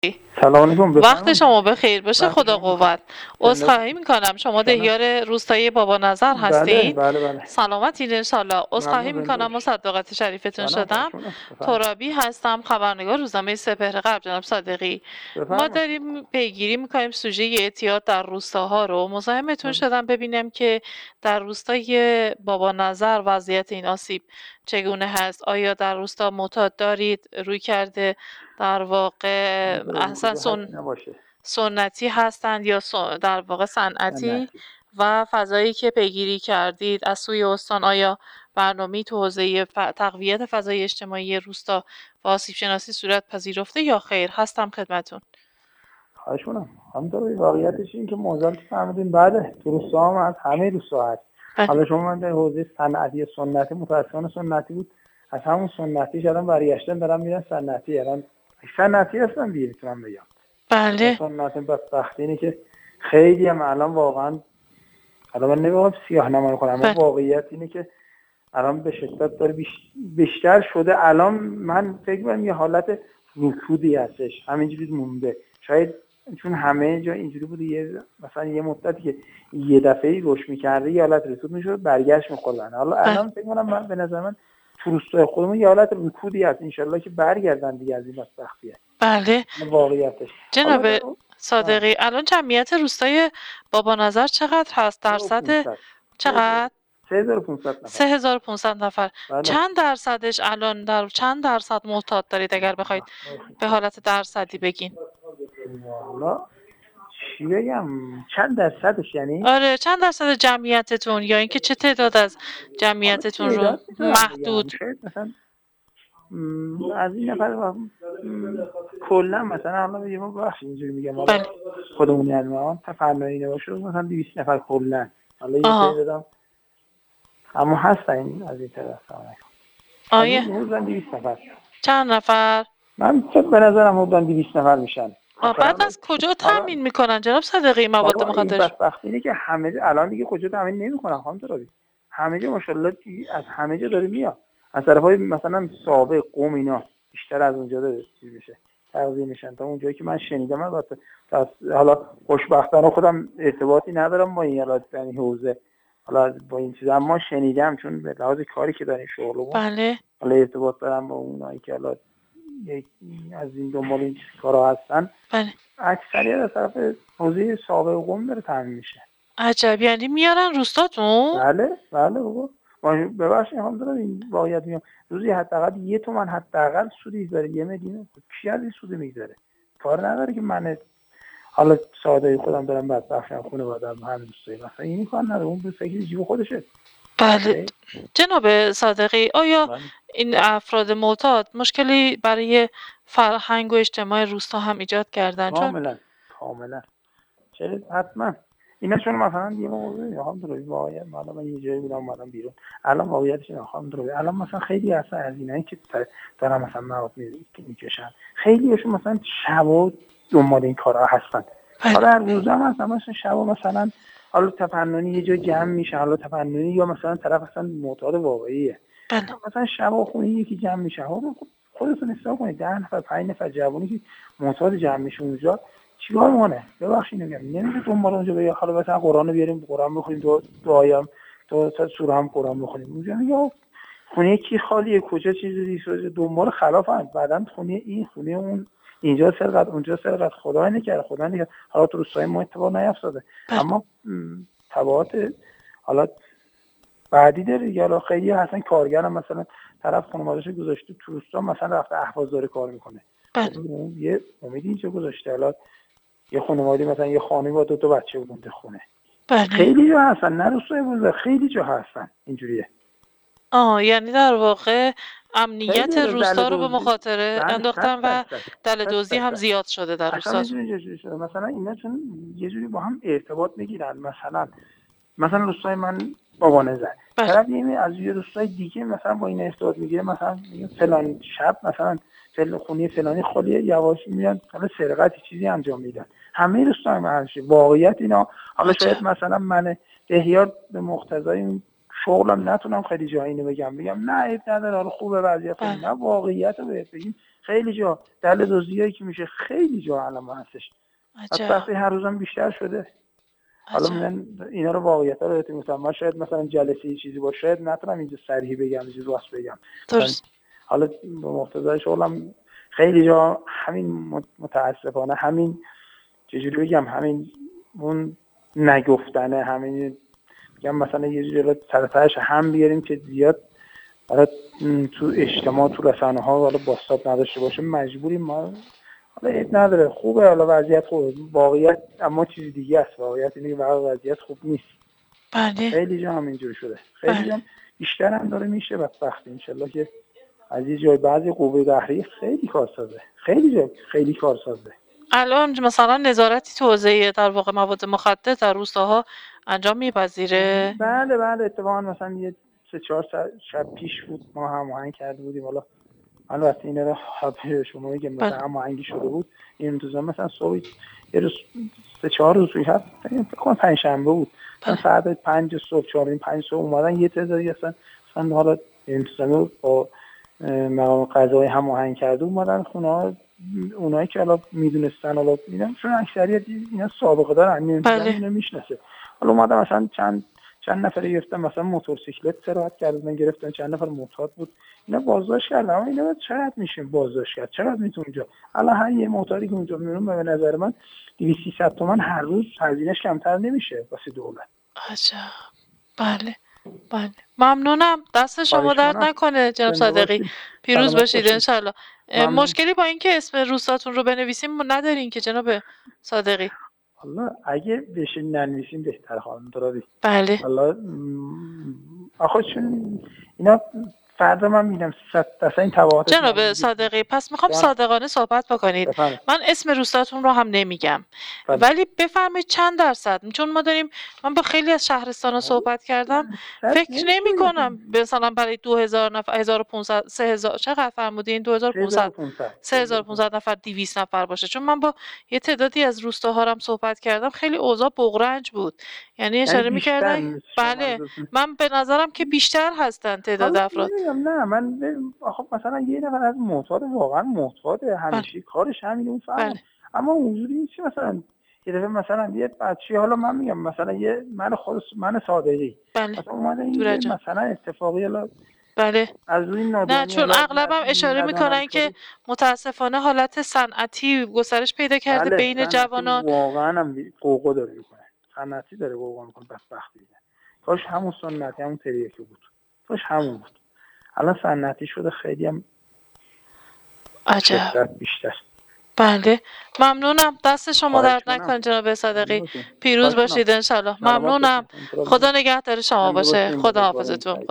سلام علیکم، وقت بفرمایید. شما بخیر باشه. وقت خدا شما بخیر. قوت. عذرخواهی میکنم، شما انشالله. دهیار روستایی بابا نظر بله هستین؟ بله بله. سلامتین انشالله. عذرخواهی ممنون، زنده میکنم باشید. مصدقات شریفتون سلام، خواهش شدم. می‌کنم. بفرمایید. ترابی هستم، خبرنگار روزنامه سپهر غرب. جناب صادقی، ما بفرمایید. داریم پیگیری میکنیم سوژه اعتیاد در روستاها رو. مزاحمتون شدم ببینم که در روستای بابا نظر وضعیت این آسیب چگونه هست. آیا در روستا معتاد دارید؟ روی کرده در واقع اصلا نباشه. سنتی هستند یا در واقع صنعتی؟ سنتی. و فضایی که پیگیری کردید از سوی استان، آیا برنامه‌ای تو حوزه تقویت فضای اجتماعی روستا و آسیب شناسی صورت پذیرفته یا خیر؟ هستم خدمتون. خواهش می‌کنم. همونطور واقعیتش این که موزل که فهمیدین بعد تو روستا هم از همه روستا هست. بله. حالا شما من در حوزه صنعتی سنتی متأسفانه سنتی بود، از همون سنتی شدن برگشتن دارم میرن صنعتی. الان صنعتی هستن دیگه میتونم بگم. بله. سنت بدبختی اینه که خیلی هم الان واقعا، حالا من نمی‌خوام سیاه نمایی کنم، اما واقعیت اینه که الان به شدت داره بیشتر شده. الان من فکر می‌کنم یه حالت رکودی هستش، همینجوری مونده. شاید چون همه جا اینجوری بوده، مثلا یه مدتی که یه دفعه‌ای رشد می‌کرده یه حالت رکود می‌شد، برگشت می‌خوردن. حالا الان فکر می‌کنم من به نظر من تو روستای خودمون یه حالت رکودی هست، ان شاءالله که برگردن دیگه از این بدبختیه. بله. واقعیتش جناب صادقی، الان جمعیت روستای بابا نظر چقدر هست؟ درصد چقدر؟ 3500 نفر. 3500 نفر. بله. چند درصدش الان در چند درصد معتاد دارید اگر بخواید به حالت درصدی بگین؟ والا چی بگم، چند درصدش یعنی؟ آره، چند درصد جمعیتتون یا اینکه چه تعداد از جمعیتتون رو محدود؟ مثلا از این نفر کلا مثلا حالا بگیم بخش اینجوری میگم، حالا خودمون یعنی تفننی نباشه مثلا 200 نفر کلا. حالا یه تعدادم اما هستن این از این طرف. آیه حدود 200 نفر. چند نفر؟ من به نظرم حدود 200 نفر میشن. بعد از کجا تامین میکنن جناب صادقی مواد مخدر؟ بدبختی اینه که همه الان دیگه کجا تامین نمیکنن خانم ترابی. همه جا ماشاءالله از همه جا داره میاد. از طرفای مثلا سابق قم اینا بیشتر از اونجا داره چیز میشه، تغذیه میشن. تا اونجایی که من شنیدم، البته حالا خوشبختانه خودم ارتباطی ندارم با این یعنی حوزه، حالا با این چیزا، اما شنیدم چون به لحاظ کاری که داریم شغلمون. بله. حالا ارتباط دارم با اونایی که حالا از این دنبال این کارا هستن. بله. اکثریت از طرف حوزه سابق قم داره تامین میشه. عجب، یعنی میارن روستاتون؟ بله بابا. ببخشید هم دارم این واقعیت میگم، روزی حداقل 1 تومن حداقل سودی داره. 1 میلیون کی از این سود میگذره؟ کار نداره که من حالا ساده خودم دارم بدبختم، خانواده‌ام هم دوستای مثلا این کار نداره، اون به فکر جیب خودشه. بله. جناب صادقی، آیا این افراد معتاد مشکلی برای فرهنگ و اجتماع روستا هم ایجاد کردن؟ کاملا چرا؟ حتما اینا چون مثلا یه موضوع الحمدلله واقعا من یه جایی بودم اومدم بیرون، الان واقعیتش الحمدلله الان مثلا خیلی اصلا از اینایی که دارن مثلا مواد میکشن، خیلیشون مثلا شبا دنبال این کارا هستن. حالا هر روزا مثلا شبا مثلا حالا تفننی یه جا جمع میشه، حالا تفننی یا مثلا طرف اصلا معتاد واقعیه، مثلا شبا خونه یکی جمع میشه. حالا خودتون حساب کنید 10 نفر 5 نفر جوونی که معتاد جمع میشه اونجا چیکار میکنه؟ ببخشید میگم نمیشه دنبال اونجا بیا حالا مثلا قرآن رو بیاریم قرآن بخونیم، دعایم تو سوره هم قرآن بخونیم. اونجا میگه خونه کی خالیه، کجا چیزی دنبال خلافن، بعدن خونه این خونه اون، اینجا سرقت اونجا سرقت. خدا نکرده حالا تو روستای ما اتفاق نیفتاده، اما تبعات حالا بعدی داره دیگه. حالا خیلی هستن کارگرم مثلا طرف خانواده‌اش گذاشته تو روستا مثلا رفته اهواز داره کار میکنه، یه امیدی اینجا گذاشته. حالا یه خانواده مثلا یه خانمی با 2 بچه بونده خونه. خیلی جا هستن، نه روستای بوده، خیلی جا هستن اینجوریه. یعنی در واقع امنیت روستا رو به مخاطره انداختن و دل دزدی هم زیاد شده در روستا. مثلا اینا چون یه جوری با هم ارتباط میگیرن، مثلا روستای من بابا نظر طرف از یه روستای دیگه مثلا با این ارتباط میگیره، مثلا فلان شب مثلا خونه فلانی خالیه، یواش میان حالا سرقت چیزی انجام میدن. همه روستا هم هست واقعیت اینا. حالا شاید مثلا من دهیار به مقتضای شغلم نتونم خیلی جایی اینو بگم نه عیب نداره، حالا خوبه وضعیت، نه واقعیت رو بهت بگیم خیلی جا دل دزدیایی که میشه خیلی جا الان هستش. بدبختی هر روزم بیشتر شده. حالا من اینا رو واقعیت رو بهتون میگم. من شاید مثلا جلسه چیزی باشه شاید نتونم اینجا صریح بگم، چیزی واسه بگم. حالا به مقتضای شغلم خیلی جا همین متاسفانه همین چجوری بگم همین اون نگفتنه، همین میگم مثلا یه جوری سرتاش هم بیاریم که زیاد حالا تو اجتماع تو رسانه ها حالا باسطات نداشته باشه مجبوریم ما. حالا عیب نداره، خوبه، حالا وضعیت خوبه، واقعیت اما چیز دیگه است. واقعیت اینه که وضعیت خوب نیست. بله. خیلی جا هم اینجوری شده، خیلی جا بیشتر هم داره میشه بدبختی. انشالله که از یه جای بعضی قوه قهری خیلی کارسازه، خیلی جا خیلی کارسازه. الان مثلا نظارتی تو حوزه در واقع مواد مخدر در روستاها انجام میپذیره؟ بله اتفاقا مثلا یه 3-4 شب پیش بود ما هماهنگ کرده بودیم. حالا البته اینا رو حاضر شما میگم مثلا هماهنگی شده بود این انتظام مثلا صبح یه روز 3-4 روز هست فکر کنم پنجشنبه بود ساعت 5 صبح 4-5 صبح اومدن یه تعدادی مثلا حالا انتظامی با مقام قضایی هماهنگ کرده اومدن خونه اونایی که حالا میدونستن حالا اینا چون اکثریت اینا سابقه دارن اینو میشناسه. حالا اومدن مثلا چند نفر گرفتن مثلا موتورسیکلت سراحت کردن گرفتن، چند نفر معتاد بود اینا بازداشت کردن. اما اینا چقدر میشه بازداشت کرد؟ چقدر میتونه اونجا الان هر یه معتادی که اونجا میمونه به نظر من 200-300 تومن هر روز هزینه‌اش کمتر نمیشه واسه دولت. عجب. بله ممنونم، دست شما درد نکنه جناب صادقی، پیروز باشید انشالله. مشکلی با اینکه اسم روستاتون رو بنویسیم ندارین که جناب صادقی؟ حالا اگه بشه ننویسیم بهتر خانم درابی. بله. حالا آخه چون اینا فردا من میدم 100% این تبعات. جناب صادقی پس میخوام صادقانه صحبت بکنید. من اسم روستاتون رو هم نمیگم ولی بفرمایید چند درصد، چون ما داریم من با خیلی از شهرستانا صحبت کردم فکر نمی کنم مثلا برای 2000 نفر 1500 3000 چقدر فرمودین 2500 3500 نفر 200 نفر باشه، چون من با یه تعدادی از روستاها هم صحبت کردم خیلی اوضاع بغرنج بود، یعنی اشاره می‌کردن بله من به نظرم که بیشتر هستن تعداد افراد. نه من آخه مثلا یه نفر از معتاد واقعا معتاده همیشه کارش همینه اون فهم. اما حضوری نیست مثلا یه دفعه مثلا یه بچه‌ی حالا من میگم مثلا یه من صادقی مثلا اومده مثلا اتفاقی حالا بله از این نه چون اغلبم اشاره میکنن که متاسفانه حالت صنعتی گسترش پیدا کرده بین جوانان. واقعا هم قوقا داره میکنه، صنعتی داره قوقا میکنه بدبختی. کاش همون سنتی همون تریاکی بود، کاش همون بود. الان صنعتی شده خیلی هم عجب بیشتر. بله ممنونم، دست شما درد نکنه جناب صادقی، پیروز باشید انشالله. ممنونم، خدا نگهدار شما باشه، خدا حافظتون.